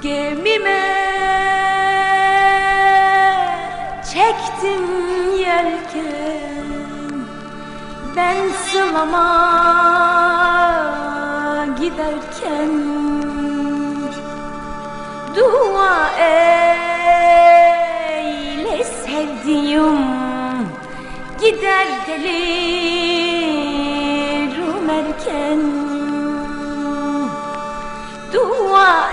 Gemime çektim yelken, ben sılama giderken. Dua eyle sevdiğim, gider gelirim erken. Dua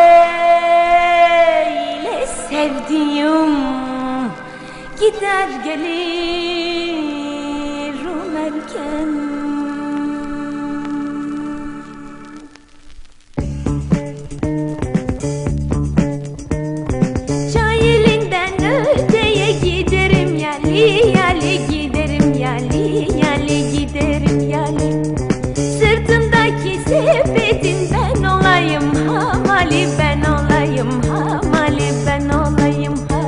eyle sevdiğim, gider gelirim erken. Yali giderim yali, yali giderim yali. Sırtımdaki sepetin ben olayım hamali, ben olayım hamali, ben olayım ha.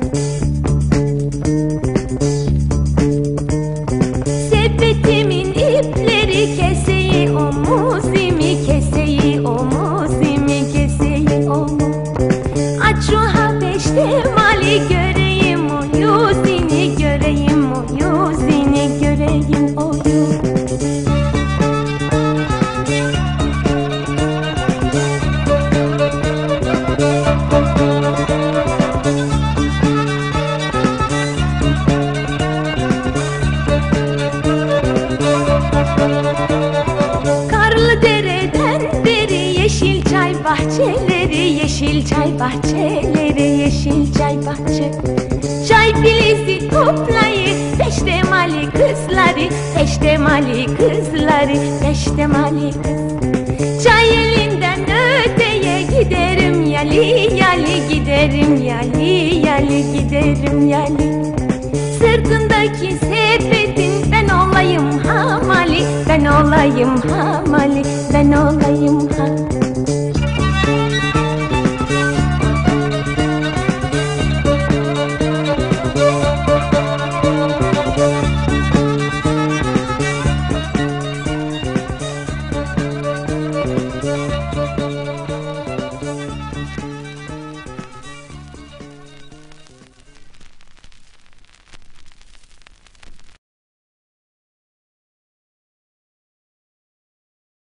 Sepetimin ipleri keseyi omuzimi, keseyi omuzimi, keseyi omuz. Aç şu habeşte mali göreyim o yüzünü, göreyim o yüzünü, göreyim o yüzünü. Karlı dereden beri yeşil çay bahçeleri, yeşil çay bahçeleri, yeşil çay bahçeleri. Çay filizi toplayıp peştemali kızları, peştemali kızları, peştemali kız. Çay elinden öteye giderim yali, yali giderim yali, yali giderim yali. Sırtındaki sepetin ben olayım hamali, ben olayım hamali, ben olayım hamali.